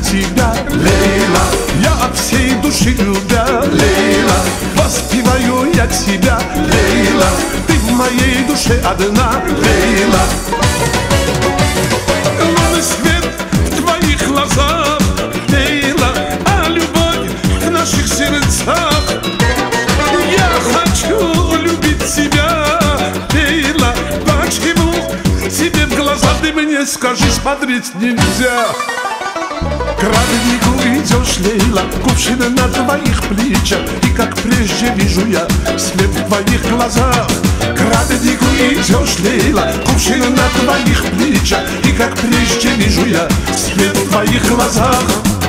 тебя, Лейла. Я от всей души любя, Лейла. Воспеваю я тебя, Лейла. Ты в моей душе одна, Лейла. Лунный свет в твоих глазах, Лейла, а любовь в наших сердцах. Я хочу любить тебя, Лейла. Почему тебе в глаза ты мне скажи, смотреть нельзя? К роднику идешь, Лейла, кувшины на твоих плечах, и как прежде вижу я свет в твоих глазах. К роднику идешь, Лейла, кувшины на твоих плечах, и как прежде вижу я свет в твоих глазах.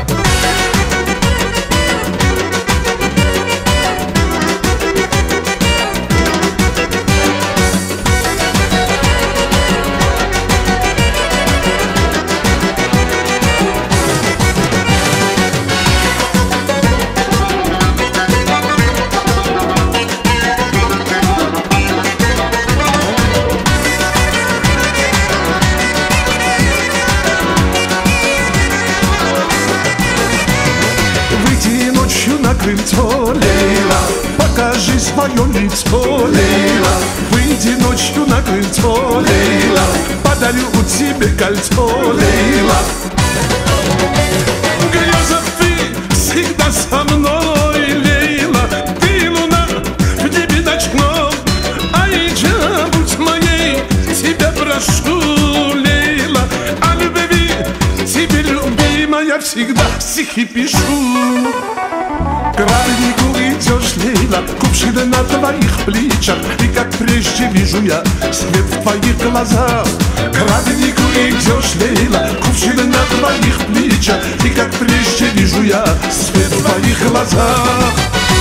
На крыльцо, Лейла, покажи свое лицо, Лейла. Выйди ночью на крыльцо, Лейла, подарю тебе кольцо, Лейла. В грезах ты всегда со мной, Лейла. Ты луна в небе ночном, Айджа, будь моей, тебя прошу, Лейла. О любви тебе, любимая, всегда стихи пишу. К роднику идешь, Лейла, кувшины на твоих плечах, и как прежде вижу я свет в твоих глазах. К роднику идешь, Лейла, кувшины на твоих плечах, и как прежде вижу я свет в твоих глазах.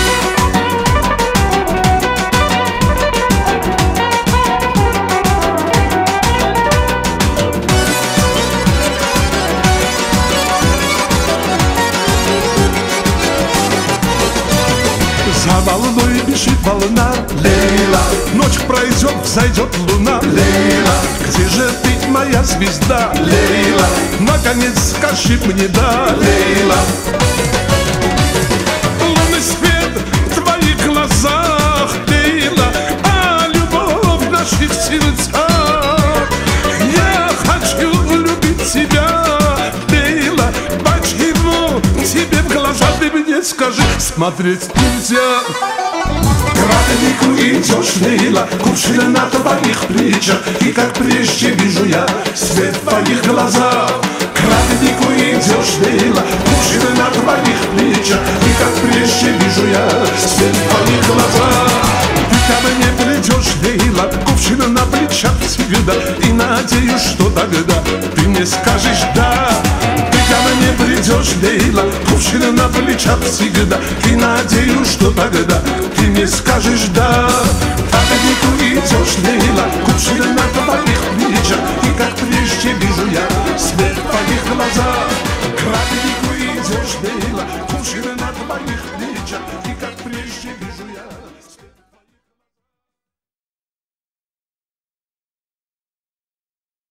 За волной бежит волна, Лейла. Ночь пройдет, взойдет луна, Лейла. Где же ты, моя звезда, Лейла? Наконец скажи мне да, Лейла. Лунный свет в твоих глазах, Лейла, а любовь в наших сердцах. Я хочу любить тебя, Лейла. Почему тебе в глаза ты мне скажи, смотреть нельзя? К роднику идешь, Лейла, кувшины на твоих плечах, и как прежде вижу я свет в твоих глазах. К роднику идешь, Лейла, кувшины на твоих плечах, и как прежде вижу я свет в твоих глазах. Ты ко мне придешь, Лейла, кувшины на плечах всегда, и надеюсь, что тогда ты мне скажешь да. Ко мне придешь, Лейла, кувшины на плечах всегда, и надеюсь, что тогда ты мне скажешь да. К роднику идешь, Лейла, кувшины на твоих плечах, и как прежде вижу я свет в твоих глазах. К роднику идешь, Лейла, кувшины на твоих плечах.